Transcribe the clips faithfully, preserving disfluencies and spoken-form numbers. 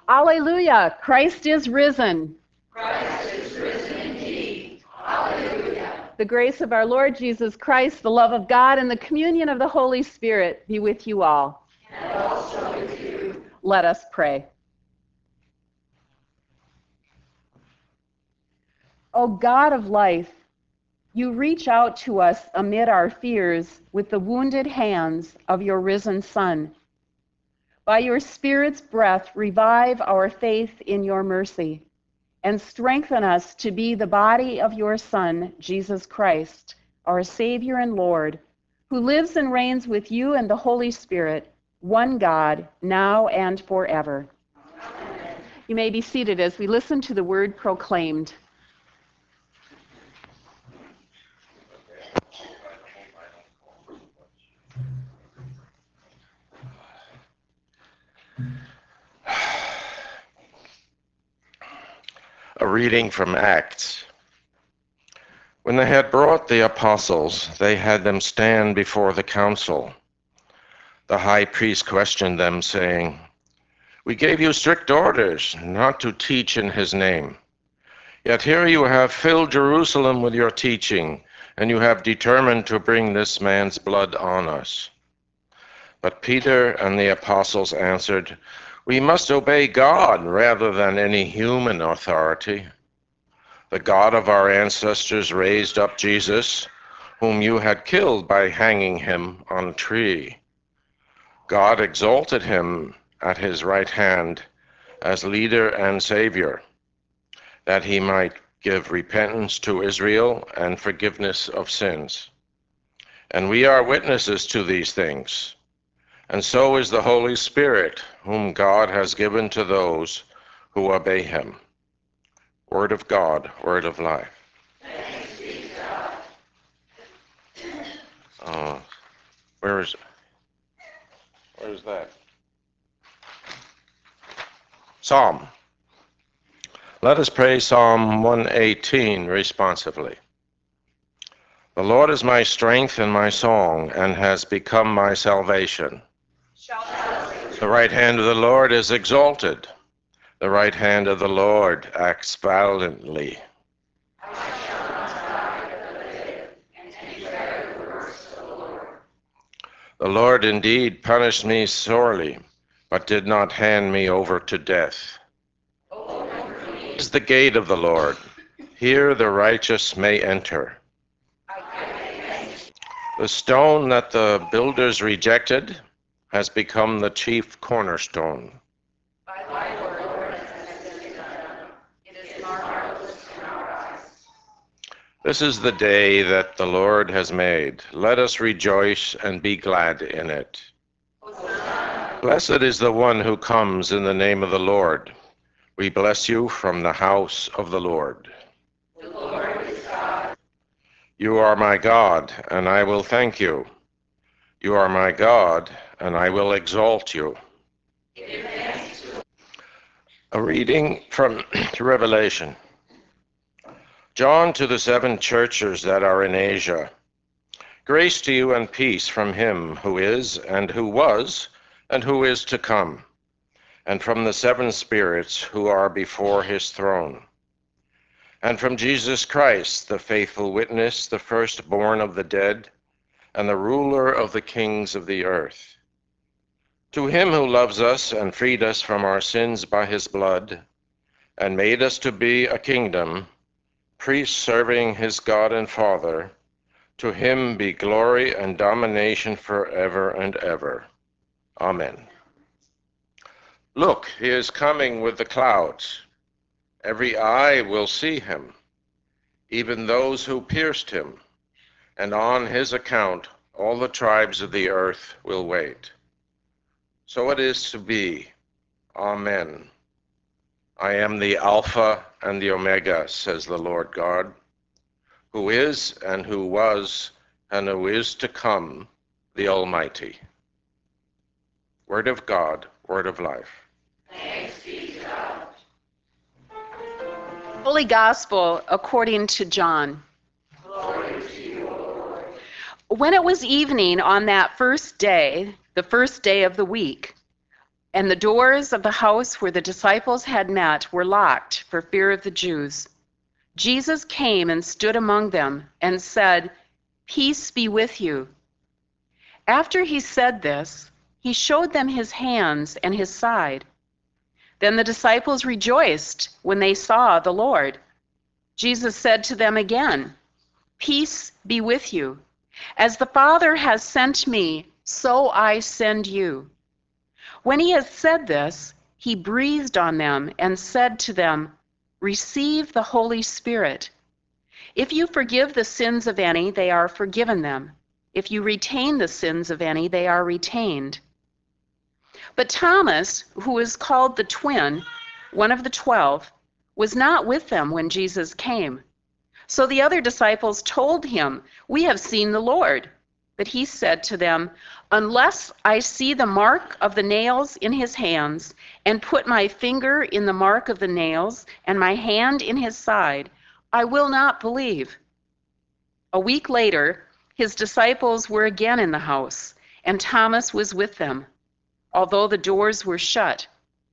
Alleluia! Christ is risen. Christ is risen indeed. Alleluia. The grace of our Lord Jesus Christ, the love of God, and the communion of the Holy Spirit be with you all. And also with you. Let us pray. O God of life, you reach out to us amid our fears with the wounded hands of your risen Son. By your Spirit's breath, revive our faith in your mercy and strengthen us to be the body of your Son, Jesus Christ, our Savior and Lord, who lives and reigns with you and the Holy Spirit, one God, now and forever. Amen. You may be seated as we listen to the word proclaimed. A reading from Acts. When they had brought the apostles, they had them stand before the council. The high priest questioned them, saying, "We gave you strict orders not to teach in his name. Yet here you have filled Jerusalem with your teaching, and you have determined to bring this man's blood on us." But Peter and the apostles answered, "We must obey God rather than any human authority. The God of our ancestors raised up Jesus, whom you had killed by hanging him on a tree. God exalted him at his right hand as leader and savior, that he might give repentance to Israel and forgiveness of sins. And we are witnesses to these things. And so is the Holy Spirit, whom God has given to those who obey him." Word of God, word of life. Thanks be to God. Uh, where is, where is that? Psalm. Let us pray Psalm one eighteen responsively. The Lord is my strength and my song, and has become my salvation. The right hand of the Lord is exalted. The right hand of the Lord acts valiantly. I shall not die but live and declare the works of the Lord. The Lord indeed punished me sorely, but did not hand me over to death. Open for me. This is the gate of the Lord. Here the righteous may enter. I give thanks. The stone that the builders rejected has become the chief cornerstone. By thy word, Lord, has been done. It is marvelous in our eyes. This is the day that the Lord has made. Let us rejoice and be glad in it. Hosanna. Blessed is the one who comes in the name of the Lord. We bless you from the house of the Lord. The Lord is God. You are my God, and I will thank you. You are my God, and I will exalt you. Give thanks to A reading from Revelation. John to the seven churches that are in Asia. Grace to you and peace from him who is, and who was, and who is to come, and from the seven spirits who are before his throne, and from Jesus Christ, the faithful witness, the firstborn of the dead, and the ruler of the kings of the earth. To him who loves us and freed us from our sins by his blood, and made us to be a kingdom, priests serving his God and Father, to him be glory and domination forever and ever. Amen. Look, he is coming with the clouds. Every eye will see him, even those who pierced him, and on his account all the tribes of the earth will wait. So it is to be. Amen. I am the Alpha and the Omega, says the Lord God, who is and who was and who is to come, the Almighty. Word of God, word of life. thanks be to God. Holy Gospel according to John. Glory to you, O Lord. When it was evening on that first day, the first day of the week, And the doors of the house where the disciples had met were locked for fear of the Jews. Jesus came and stood among them and said, "Peace be with you." After he said this, he showed them his hands and his side. Then the disciples rejoiced when they saw the Lord. Jesus said to them again, "Peace be with you. As the Father has sent me, so I send you." When he had said this, he breathed on them and said to them, "Receive the Holy Spirit. If you forgive the sins of any, they are forgiven them. If you retain the sins of any, they are retained." But Thomas, who is called the twin, one of the twelve, was not with them when Jesus came. So the other disciples told him, "We have seen the Lord." But he said to them, "Unless I see the mark of the nails in his hands, and put my finger in the mark of the nails, and my hand in his side, I will not believe." A week later, his disciples were again in the house, and Thomas was with them, although the doors were shut.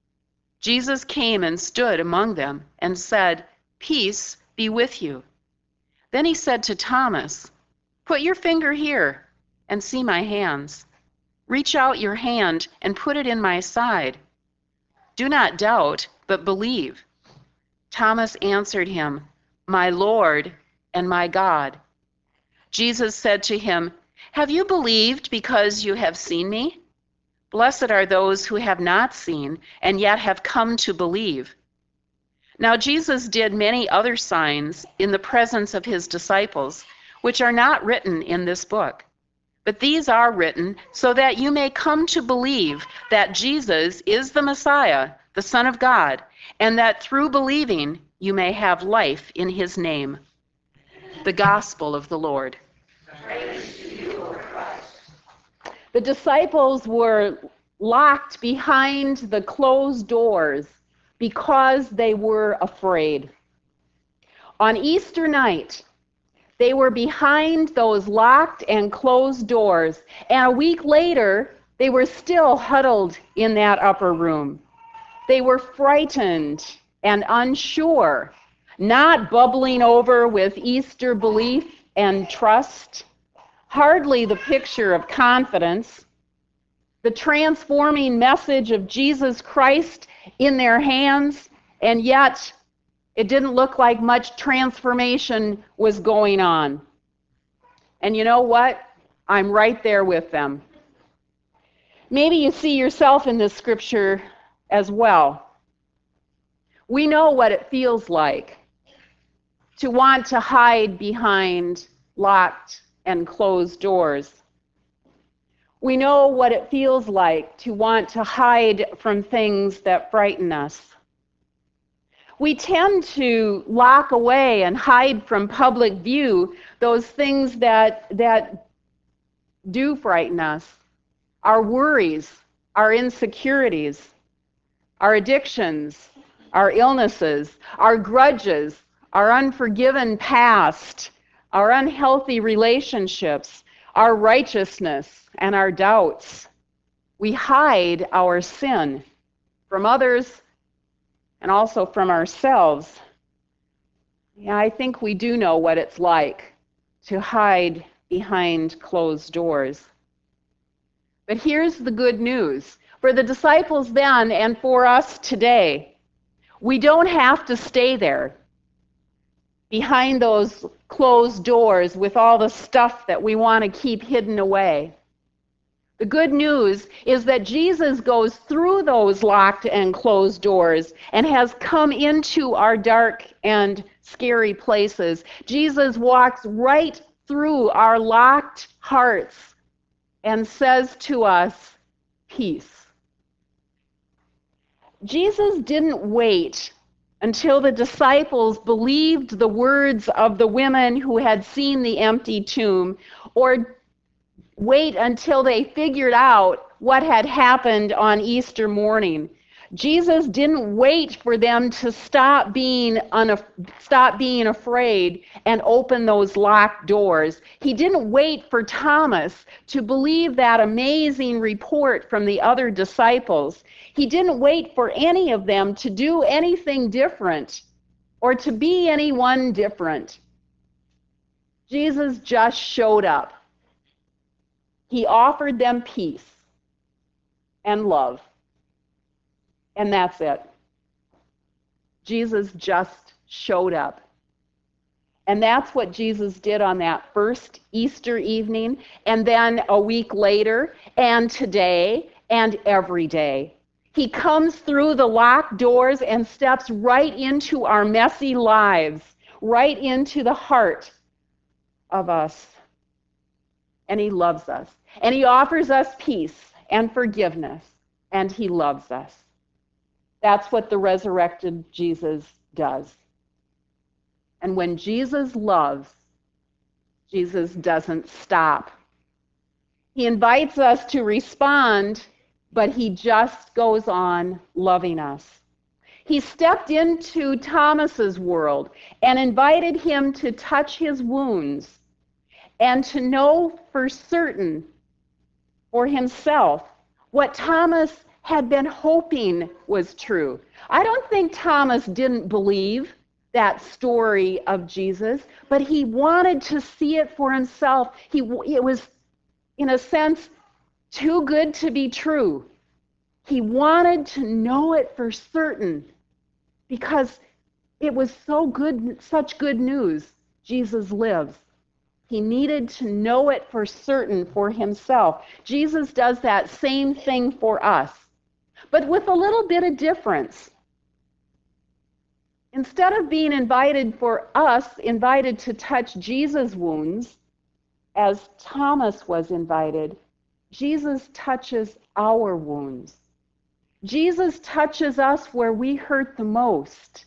Jesus came and stood among them and said, "Peace be with you." Then he said to Thomas, "Put your finger here and see my hands. Reach out your hand and put it in my side. Do not doubt, but believe." Thomas answered him, "My Lord and my God." Jesus said to him, "Have you believed because you have seen me? Blessed are those who have not seen and yet have come to believe." Now Jesus did many other signs in the presence of his disciples, which are not written in this book. But these are written so that you may come to believe that Jesus is the Messiah, the Son of God, and that through believing you may have life in his name. The Gospel of the Lord. Praise to you, Lord Christ. The disciples were locked behind the closed doors because they were afraid. On Easter night, they were behind those locked and closed doors, and a week later, they were still huddled in that upper room. They were frightened and unsure, not bubbling over with Easter belief and trust, hardly the picture of confidence. The transforming message of Jesus Christ in their hands, and yet it didn't look like much transformation was going on. And you know what? I'm right there with them. Maybe you see yourself in this scripture as well. We know what it feels like to want to hide behind locked and closed doors. We know what it feels like to want to hide from things that frighten us. We tend to lock away and hide from public view those things that, that do frighten us, our worries, our insecurities, our addictions, our illnesses, our grudges, our unforgiven past, our unhealthy relationships, our righteousness, and our doubts. We hide our sin from others and also from ourselves. Yeah, I think we do know what it's like to hide behind closed doors. But here's the good news. For the disciples then and for us today, we don't have to stay there behind those closed doors with all the stuff that we want to keep hidden away. The good news is that Jesus goes through those locked and closed doors and has come into our dark and scary places. Jesus walks right through our locked hearts and says to us, "Peace." Jesus didn't wait until the disciples believed the words of the women who had seen the empty tomb, or wait until they figured out what had happened on Easter morning. Jesus didn't wait for them to stop being unaf- stop being afraid and open those locked doors. He didn't wait for Thomas to believe that amazing report from the other disciples. He didn't wait for any of them to do anything different or to be anyone different. Jesus just showed up. He offered them peace and love. And that's it. Jesus just showed up. And that's what Jesus did on that first Easter evening, and then a week later, and today, and every day. He comes through the locked doors and steps right into our messy lives, right into the heart of us. And he loves us. And he offers us peace and forgiveness. And he loves us. That's what the resurrected Jesus does. And when Jesus loves, Jesus doesn't stop. He invites us to respond, but he just goes on loving us. He stepped into Thomas's world and invited him to touch his wounds and to know for certain for himself what Thomas had been hoping was true. I don't think Thomas didn't believe that story of Jesus, but he wanted to see it for himself. He, it was, in a sense, too good to be true. He wanted to know it for certain because it was so good, such good news. Jesus lives. He needed to know it for certain for himself. Jesus does that same thing for us, but with a little bit of difference. Instead of being invited for us, invited to touch Jesus' wounds, as Thomas was invited, Jesus touches our wounds. Jesus touches us where we hurt the most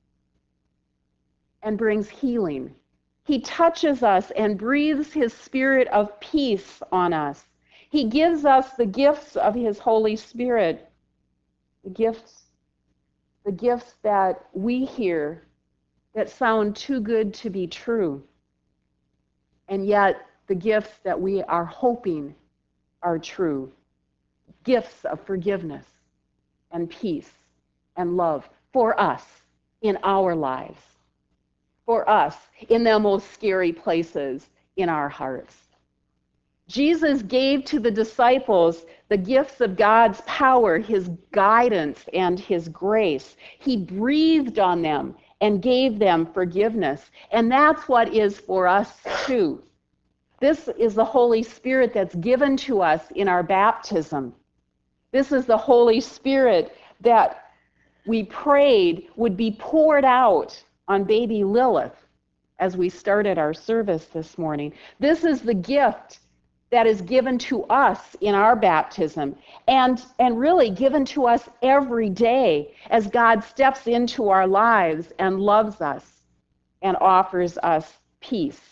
and brings healing. He touches us and breathes his spirit of peace on us. He gives us the gifts of his Holy Spirit, the gifts, the gifts that we hear that sound too good to be true, and yet the gifts that we are hoping are true. Gifts of forgiveness and peace and love for us in our lives, for us in the most scary places in our hearts. Jesus gave to the disciples the gifts of God's power, his guidance, and his grace. He breathed on them and gave them forgiveness. And that's what is for us too. This is the Holy Spirit that's given to us in our baptism. This is the Holy Spirit that we prayed would be poured out on baby Lilith as we started our service this morning. This is the gift that is given to us in our baptism, and, and really given to us every day as God steps into our lives and loves us and offers us peace.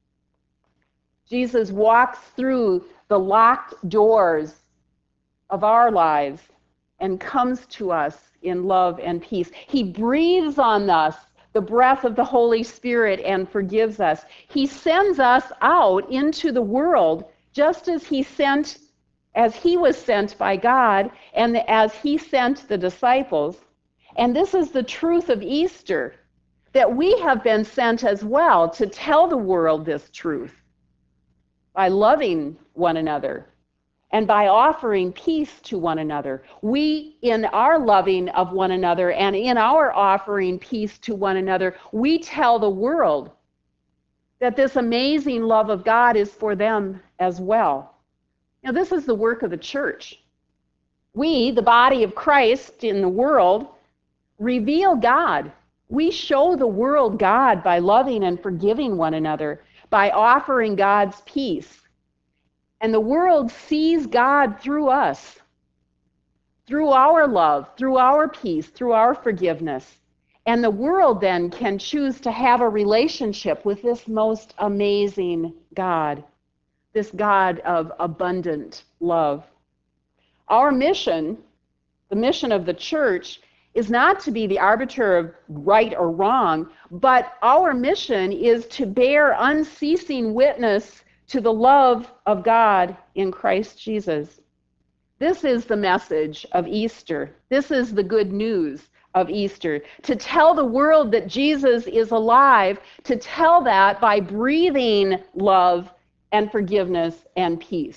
Jesus walks through the locked doors of our lives and comes to us in love and peace. He breathes on us the breath of the Holy Spirit and forgives us. He sends us out into the world just as he sent, as he was sent by God, and as he sent the disciples. And this is the truth of Easter, that we have been sent as well to tell the world this truth by loving one another and by offering peace to one another. We, in our loving of one another and in our offering peace to one another, we tell the world that this amazing love of God is for them as well. Now, this is the work of the church. We, the body of Christ in the world, reveal God. We show the world God by loving and forgiving one another, by offering God's peace. And the world sees God through us, through our love, through our peace, through our forgiveness. And the world then can choose to have a relationship with this most amazing God, this God of abundant love. Our mission The mission of the church is not to be the arbiter of right or wrong, but our mission is to bear unceasing witness to the love of God in Christ Jesus. This is the message of Easter. This is the good news of Easter. To tell the world that Jesus is alive, to tell that by breathing love and forgiveness and peace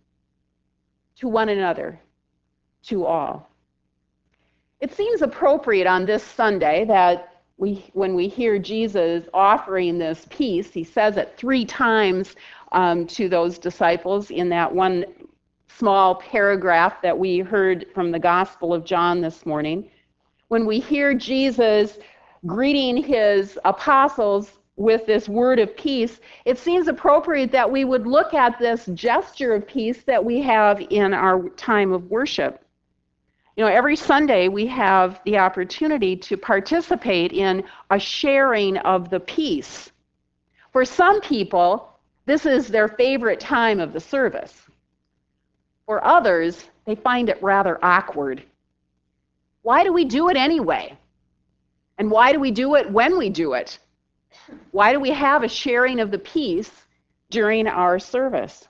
to one another, to all. It seems appropriate on this Sunday that we, when we hear Jesus offering this peace, he says it three times um, to those disciples in that one small paragraph that we heard from the Gospel of John this morning. When we hear Jesus greeting his apostles with this word of peace, it seems appropriate that we would look at this gesture of peace that we have in our time of worship. You know, every Sunday we have the opportunity to participate in a sharing of the peace. For some people, this is their favorite time of the service. For others, they find it rather awkward. Why do we do it anyway? And why do we do it when we do it? Why do we have a sharing of the peace during our service?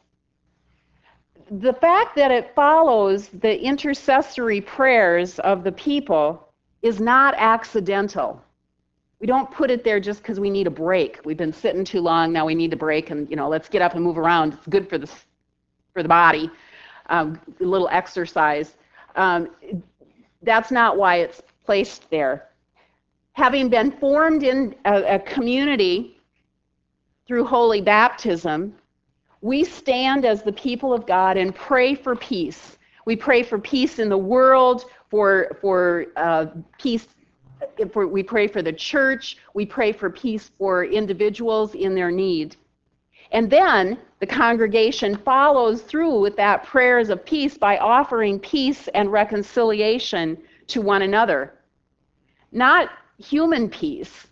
The fact that it follows the intercessory prayers of the people is not accidental. We don't put it there just because we need a break. We've been sitting too long, now we need a break, and you know, let's get up and move around. It's good for the for the body, um, a little exercise. Um, that's not why it's placed there. Having been formed in a, a community through holy baptism, we stand as the people of God and pray for peace. We pray for peace in the world, for, for uh, peace, for, we pray for the church, we pray for peace for individuals in their need. And then the congregation follows through with that prayers of peace by offering peace and reconciliation to one another. Not human peace,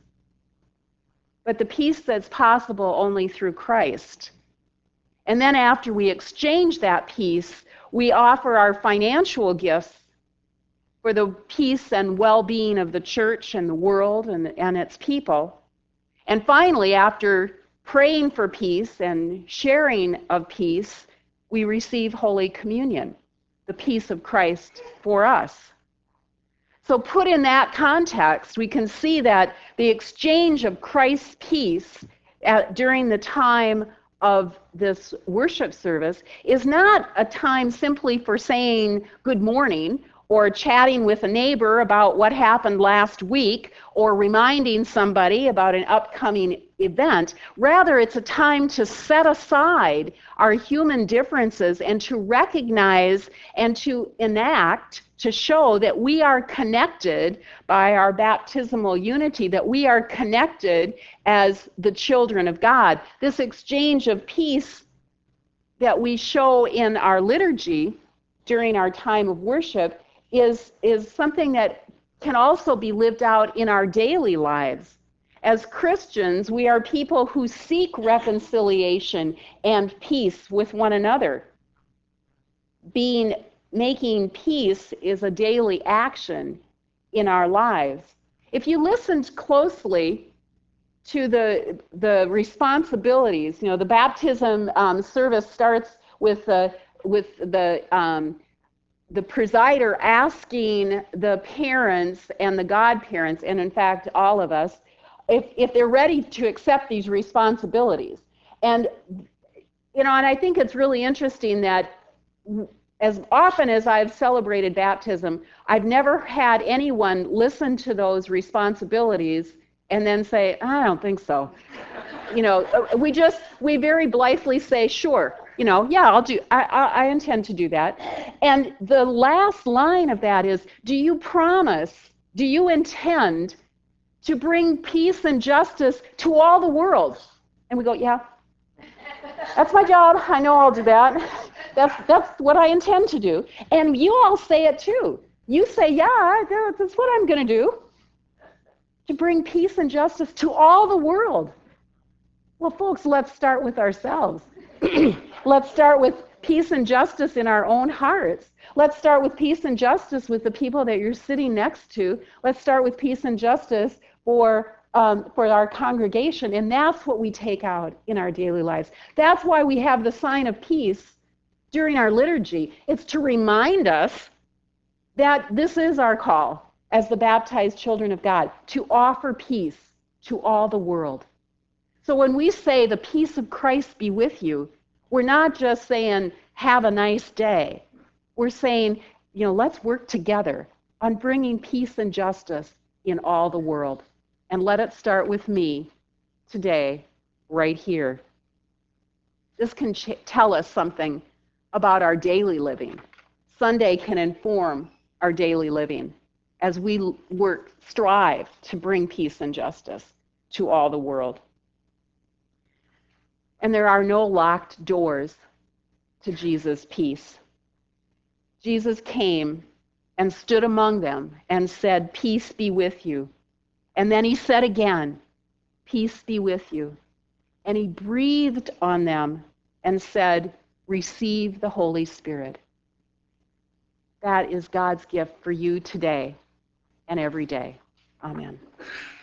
but the peace that's possible only through Christ. And then after we exchange that peace, we offer our financial gifts for the peace and well-being of the church and the world and, and its people. And finally, after praying for peace and sharing of peace, we receive Holy Communion, the peace of Christ for us. So put in that context, we can see that the exchange of Christ's peace at, during the time of this worship service is not a time simply for saying good morning or chatting with a neighbor about what happened last week or reminding somebody about an upcoming event. Rather, it's a time to set aside our human differences and to recognize and to enact, to show that we are connected by our baptismal unity, that we are connected as the children of God. This exchange of peace that we show in our liturgy during our time of worship is, is something that can also be lived out in our daily lives. As Christians, we are people who seek reconciliation and peace with one another. Being Making peace is a daily action in our lives. If you listened closely to the, the responsibilities, you know, the baptism um, service starts with the, with the, um, the presider asking the parents and the godparents, and in fact all of us, if, if they're ready to accept these responsibilities. And, you know, and I think it's really interesting that as often as I've celebrated baptism, I've never had anyone listen to those responsibilities and then say, I don't think so. You know, we just, we very blithely say, sure, you know, yeah, I'll do, I, I, I intend to do that. And the last line of that is, do you promise, do you intend to bring peace and justice to all the world? And we go, yeah, that's my job. I know I'll do that. That's, that's what I intend to do. And you all say it too. You say, yeah, that's what I'm going to do, to bring peace and justice to all the world. Well, folks, let's start with ourselves. Let's start with peace and justice in our own hearts. Let's start with peace and justice with the people that you're sitting next to. Let's start with peace and justice for um, for our congregation, and that's what we take out in our daily lives. That's why we have the sign of peace during our liturgy. It's to remind us that this is our call as the baptized children of God, to offer peace to all the world. So when we say the peace of Christ be with you, we're not just saying have a nice day. We're saying, you know, let's work together on bringing peace and justice in all the world. And let it start with me today, right here. This can ch- tell us something about our daily living. Sunday can inform our daily living as we work, strive to bring peace and justice to all the world. And there are no locked doors to Jesus' peace. Jesus came and stood among them and said, "Peace be with you." And then he said again, "Peace be with you." And he breathed on them and said, "Receive the Holy Spirit." That is God's gift for you today and every day. Amen.